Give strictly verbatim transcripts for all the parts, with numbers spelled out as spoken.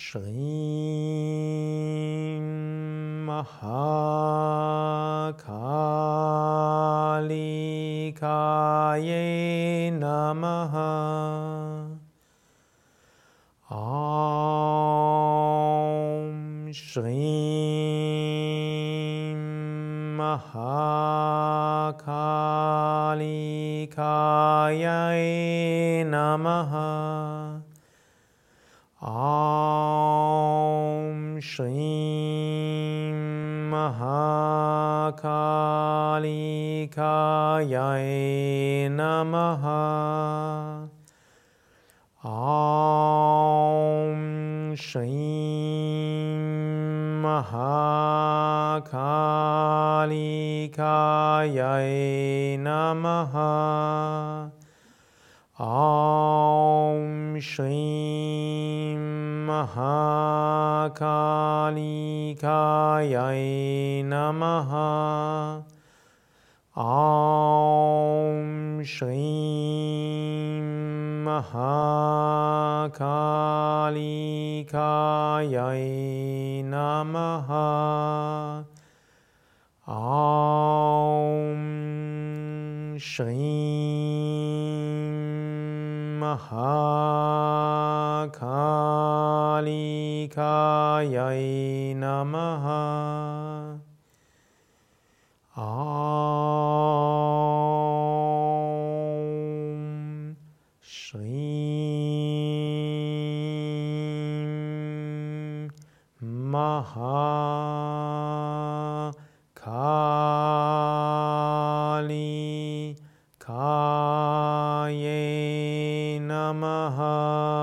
Shri Mahakalikaye Namaha. Om Shri Mahakalikaye Namaha. Om Shri Mahakalikaye Namaha. Om Shri Mahakalikaye Namaha. Om Shri Mahakalikaye Namaha. Om Shri Mahakalikaye Namaha. Om Shri Mahakalikaye Namaha. Om Shri Mahakalikaye Namaha.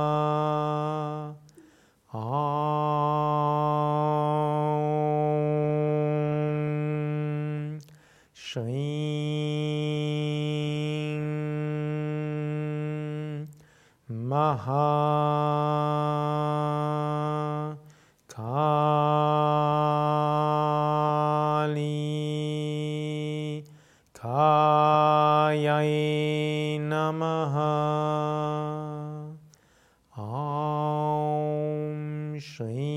Om Shri Mahakalikaye Namaha. Om Shri